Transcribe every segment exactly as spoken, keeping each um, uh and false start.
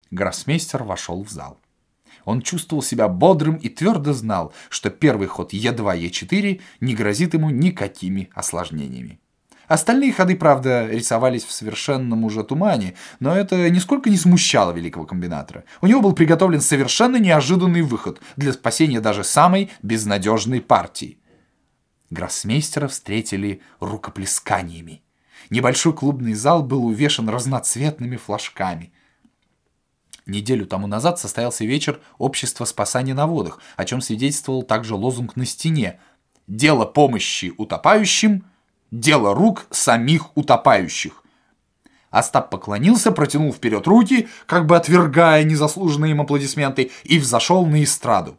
Гроссмейстер вошел в зал. Он чувствовал себя бодрым и твердо знал, что первый ход е два е четыре не грозит ему никакими осложнениями. Остальные ходы, правда, рисовались в совершенном уже тумане, но это нисколько не смущало великого комбинатора. У него был приготовлен совершенно неожиданный выход для спасения даже самой безнадежной партии. Гроссмейстера встретили рукоплесканиями. Небольшой клубный зал был увешан разноцветными флажками. Неделю тому назад состоялся вечер общества спасания на водах, о чем свидетельствовал также лозунг на стене: «Дело помощи утопающим, дело рук самих утопающих». Остап поклонился, протянул вперед руки, как бы отвергая незаслуженные им аплодисменты, и взошел на эстраду.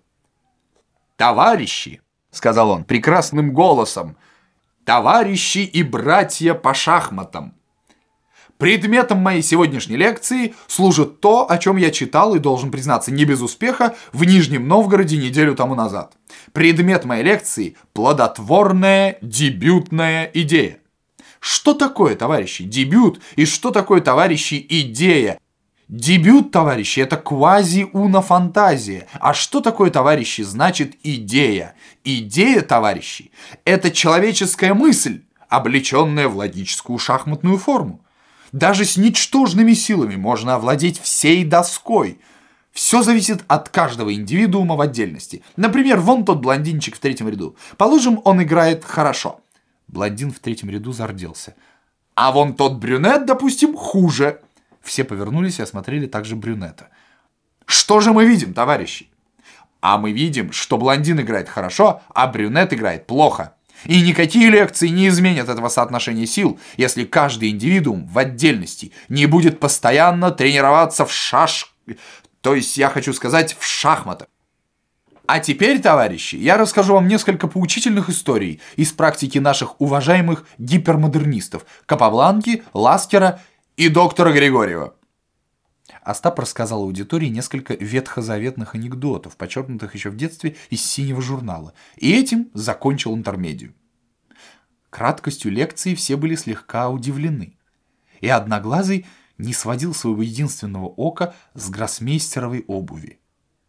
«Товарищи!» — сказал он прекрасным голосом, «товарищи и братья по шахматам! Предметом моей сегодняшней лекции служит то, о чем я читал и, должен признаться, не без успеха, в Нижнем Новгороде неделю тому назад. Предмет моей лекции – плодотворная дебютная идея. Что такое, товарищи, дебют и что такое, товарищи, идея? Дебют, товарищи, это квази-уна-фантазия. А что такое, товарищи, значит идея? Идея, товарищи, это человеческая мысль, облеченная в логическую шахматную форму. Даже с ничтожными силами можно овладеть всей доской. Все зависит от каждого индивидуума в отдельности. Например, вон тот блондинчик в третьем ряду. Положим, он играет хорошо. Блондин в третьем ряду зарделся. А вон тот брюнет, допустим, хуже. Все повернулись и осмотрели также брюнета. Что же мы видим, товарищи? А мы видим, что блондин играет хорошо, а брюнет играет плохо. И никакие лекции не изменят этого соотношения сил, если каждый индивидуум в отдельности не будет постоянно тренироваться в шаш... То есть, я хочу сказать, в шахматах. А теперь, товарищи, я расскажу вам несколько поучительных историй из практики наших уважаемых гипермодернистов Капабланки, Ласкера и доктора Григорьева. Остап рассказал аудитории несколько ветхозаветных анекдотов, почерпнутых еще в детстве из «Синего журнала», и этим закончил интермедию. Краткостью лекции все были слегка удивлены, и Одноглазый не сводил своего единственного ока с гроссмейстеровой обуви.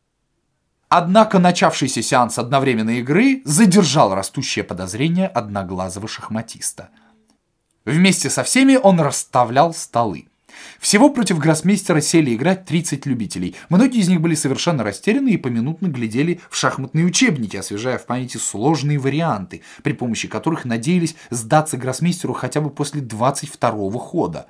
Однако начавшийся сеанс одновременной игры задержал растущее подозрение одноглазого шахматиста. Вместе со всеми он расставлял столы. Всего против гроссмейстера сели играть тридцать любителей. Многие из них были совершенно растеряны и поминутно глядели в шахматные учебники, освежая в памяти сложные варианты, при помощи которых надеялись сдаться гроссмейстеру хотя бы после двадцать второго хода.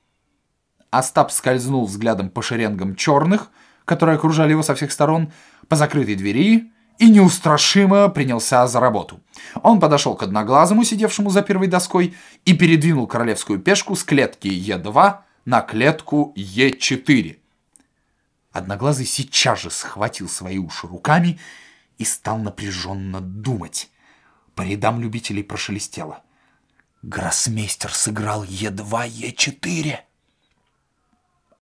Остап скользнул взглядом по шеренгам черных, которые окружали его со всех сторон, по закрытой двери и неустрашимо принялся за работу. Он подошел к Одноглазому, сидевшему за первой доской, и передвинул королевскую пешку с клетки е два на клетку е четыре. Одноглазый сейчас же схватил свои уши руками и стал напряженно думать. По рядам любителей прошелестело: «Гроссмейстер сыграл е два е четыре».